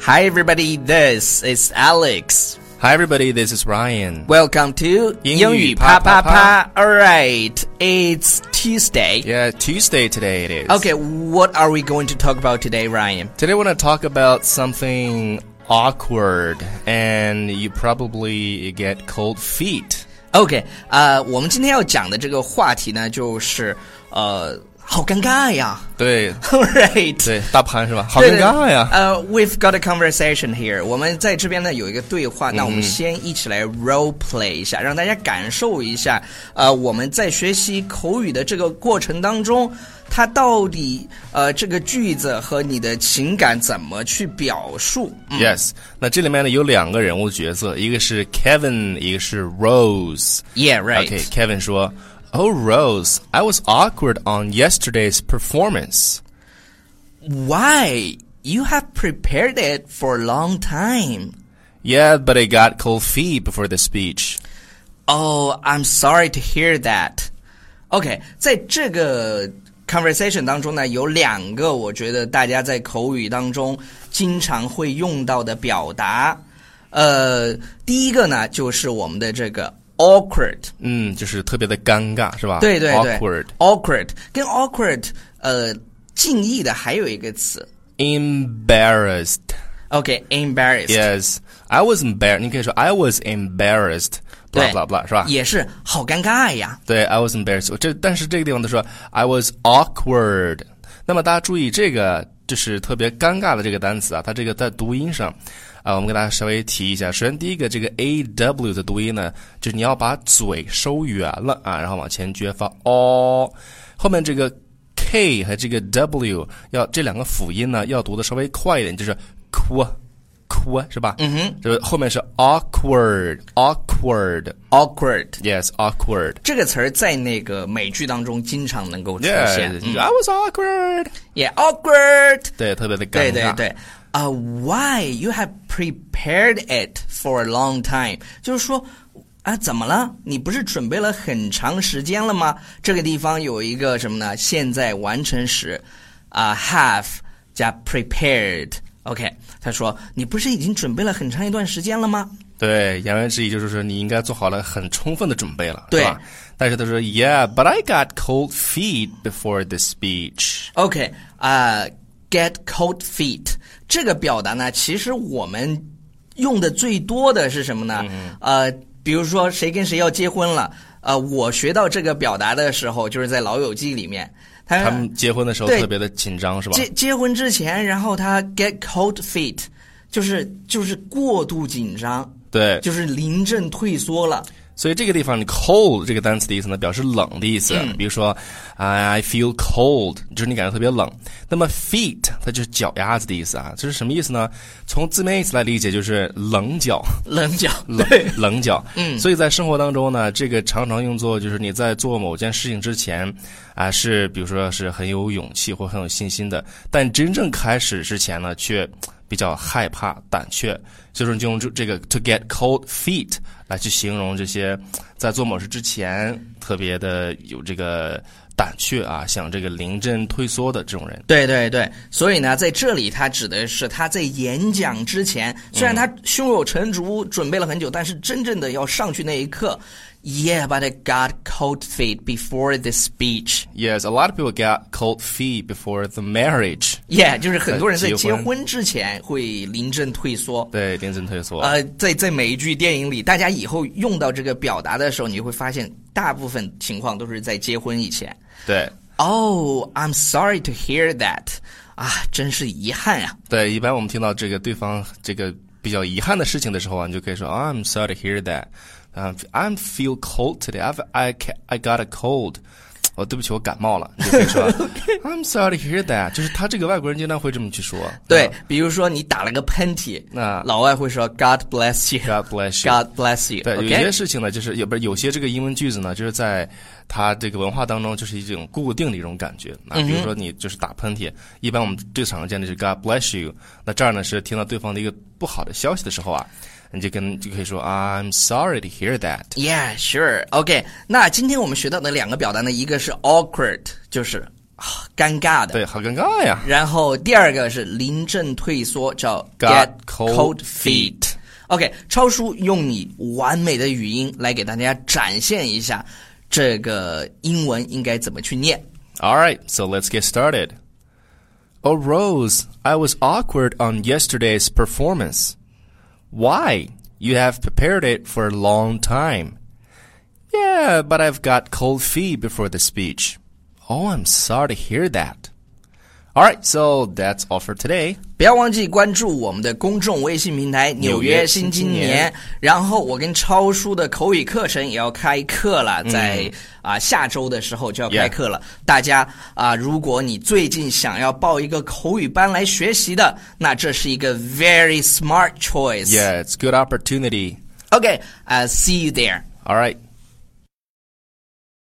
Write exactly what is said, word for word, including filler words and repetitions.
Hi everybody, this is Alex. Hi everybody, this is Ryan. Welcome to 英语啪啪啪啪啪。Alright, it's Tuesday. Yeah, Tuesday today it is. Okay, what are we going to talk about today, Ryan? Today we're going to talk about something awkward and you probably get cold feet. OK, 呃，我们今天要讲的这个话题呢，就是呃，好尴尬呀。 对 Right. 对，大潘是吧？好尴尬呀。 呃、uh, We've got a conversation here. 我们在这边呢有一个对话， 嗯、 那我们先一起来 role play 一下，让大家感受一下，呃，我们在学习口语的这个过程当中，它到底呃这个句子和你的情感怎么去表述、嗯、 ？Yes. 那这里面呢有两个人物角色，一个是 Kevin， 一个是 Rose。Yeah, right. Okay, Kevin 说。Oh, Rose, I was awkward on yesterday's performance. Why? You have prepared it for a long time. Yeah, but I got cold feet before the speech. Oh, I'm sorry to hear that. OK, 在这个 conversation 当中呢，有两个我觉得大家在口语当中经常会用到的表达。呃，第一个呢，就是我们的这个awkward， 嗯，就是特别的尴尬，是吧？ 对对对 ，awkward， awkward 跟 awkward 呃近义的还有一个词 embarrassed。 OK, embarrassed. Yes, I was embarrassed. 你可以说 I was embarrassed. blah blah blah 是吧？ 也是好尴尬呀。 对 ，I was embarrassed. 这但是这个地方他说 I was awkward。那么大家注意这个就是特别尴尬的这个单词啊，它这个在读音上。啊，我们给大家稍微提一下。首先，第一个这个 A W 的读音呢，就是你要把嘴收圆了啊，然后往前撅发哦。后面这个 K 和这个 W 要这两个辅音呢，要读的稍微快一点，就是哭哭是吧？ 嗯哼， 这后面是 awkward awkward awkward yes awkward 这个词儿在那个美剧当中经常能够出现。 Yeah, 嗯、I was awkward. Yeah, awkward. 对，特别的尴尬。 对对对。Uh, why you have prepared it for a long time? 就是说啊，怎么了？你不是准备了很长时间了吗？这个地方有一个什么呢？现在完成时啊、uh, have 加 prepared。OK， 他说你不是已经准备了很长一段时间了吗？ 对，言外之意就是说你应该做好了很充分的准备了， 对是吧？但是他说 Yeah, but I got cold feet before the speech. OK， 啊、uh, get cold feet 这个表达呢，其实我们用的最多的是什么呢？嗯、呃，比如说谁跟谁要结婚了，呃，我学到这个表达的时候，就是在《老友记》里面，他他们结婚的时候特别的紧张，是吧？ 结结婚之前，然后他 get cold feet， 就是就是过度紧张， 对， 就是临阵退缩了。 所以这个地方 cold 这个单词的意思呢，表示冷的意思。嗯、比如说 I feel cold， 就是你感觉特别冷。那么 feet 它就是脚丫子的意思啊，这是什么意思呢？从字面意思来理解，就是棱角， 棱角， 棱棱角。 嗯， 所以在生活当中呢，这个常常用作就是你在做某件事情之前啊，是比如说是很有勇气或很有信心的，但真正开始之前呢，却比较害怕、胆怯，所以说你就用这个 to get cold feet 来去形容这些在做某事之前特别的有这个胆怯啊，想这个临阵退缩的这种人。 对对对，所以呢，在这里他指的是他在演讲之前，虽然他胸有成竹，准备了很久，但是真正的要上去那一刻。Yeah, but I got cold feet before the speech. Yes, a lot of people got cold feet before the marriage. Yeah, 就是很多人在结婚之前会临阵退缩。 对，临阵退缩。 呃，在在每一句电影里，大家以后用到这个表达的时候，你会发现大部分情况都是在结婚以前。 对。 Oh, I'm sorry to hear that. 啊，真是遗憾呀、啊。 对，一般我们听到这个对方这个比较遗憾的事情的时候啊，你就可以说、oh, I'm sorry to hear that.Um, I feel cold today. I've, I I got a cold. 哦，对不起，我感冒了。你就可以说 I'm sorry to hear that. 就是他这个外国人经常会这么去说。 对，比如说你打了个喷嚏，那老外会说 God bless you. God bless you. God bless you. 对， okay? 有些事情呢，就是有不是有些这个英文句子呢，就是在它这个文化当中就是一种固定的一种感觉啊。比如说你就是打喷嚏，一般我们最常见的是 God bless you。那这儿呢是听到对方的一个不好的消息的时候啊。你就跟就可以说 I'm sorry to hear that. Yeah, sure. OK. 那今天我们学到的两个表达呢，一个是 awkward， 就是尴尬的。 对，好尴尬呀。 然后第二个是临阵退缩，叫 Got get cold cold feet。OK， 超叔用以完美的语音来给大家展现一下这个英文应该怎么去念。 All right, so let's get started. Oh, Rose, I was awkward on yesterday's performance. Why? You have prepared it for a long time. Yeah, but I've got cold feet before the speech. Oh, I'm sorry to hear that. All right, so that's all for today. 不要忘记关注我们的公众微信平台纽约新青年，然后我跟超叔的口语课程也要开课了，在啊、嗯呃、下周的时候就要开课了。Yeah. 大家啊、呃，如果你最近想要报一个口语班来学习的，那这是一个 very smart choice. Yeah, it's a good opportunity. Okay, uh, see you there. All right.